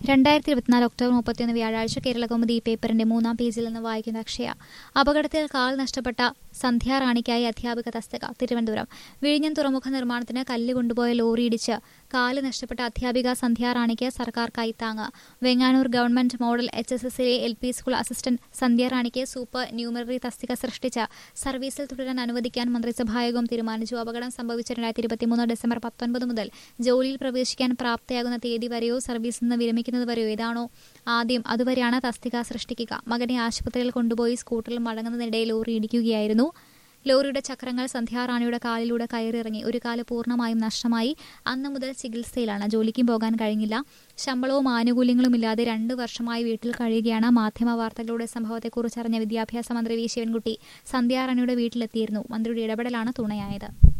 2024 October 31 വ്യാഴാഴ്ച കേരളകൗമുദി പേപ്പറിന്റെ 3-ാം പേജിൽ നിന്ന് വായിക്കുന്ന അക്ഷയ. അപകടത്തിൽ കാൽ നഷ്ടപ്പെട്ട സന്ധ്യാറാണിക്കായി അധ്യാപിക തസ്തിക. തിരുവനന്തപുരം. വിഴിഞ്ഞം തുറമുഖ നിർമ്മാണത്തിന് കല്ല് കൊണ്ടുപോയ ലോറി ഇടിച്ച് കാല് നഷ്ടപ്പെട്ട അധ്യാപിക സന്ധ്യാറാണിക്ക് സർക്കാർ കൈത്താങ്ങ്. വെങ്ങാനൂർ ഗവൺമെന്റ് മോഡൽ HSSലെ LP സ്കൂൾ അസിസ്റ്റന്റ് സന്ധ്യാറാണിക്ക് സൂപ്പർ ന്യൂമററി തസ്തിക സൃഷ്ടിച്ച് സർവീസിൽ തുടരാൻ അനുവദിക്കാൻ മന്ത്രിസഭായോഗം തീരുമാനിച്ചു. അപകടം സംഭവിച്ച 2023 ഡിസംബർ 19 മുതൽ ജോലിയിൽ പ്രവേശിക്കാൻ പ്രാപ്തയാകുന്ന തീയതി വരെയോ സർവീസിൽ നിന്ന് വിരമിക്കുന്നതുവരെയോ ഏതാണോ ആദ്യം അതുവരെയാണ് തസ്തിക സൃഷ്ടിക്കുക. മകനെ ആശുപത്രിയിൽ കൊണ്ടുപോയി സ്കൂട്ടറിൽ മടങ്ങുന്നതിനിടെ ലോറി ഇടിക്കുകയായിരുന്നു. ലോറിയുടെ ചക്രങ്ങൾ സന്ധ്യാറാണിയുടെ കാലിലൂടെ കയറിയിറങ്ങി. ഒരു കാല് പൂർണ്ണമായും നഷ്ടമായി. അന്നു മുതൽ ചികിത്സയിലാണ്. ജോലിക്കും പോകാൻ കഴിഞ്ഞില്ല. ശമ്പളവും ആനുകൂല്യങ്ങളും ഇല്ലാതെ 2 വർഷമായി വീട്ടിൽ കഴിയുകയാണ്. മാധ്യമവാർത്തകളുടെ സംഭവത്തെക്കുറിച്ചറിഞ്ഞ വിദ്യാഭ്യാസ മന്ത്രി വി ശിവൻകുട്ടി സന്ധ്യാറാണിയുടെ വീട്ടിലെത്തിയിരുന്നു. മന്ത്രിയുടെ ഇടപെടലാണ് തുണയായത്.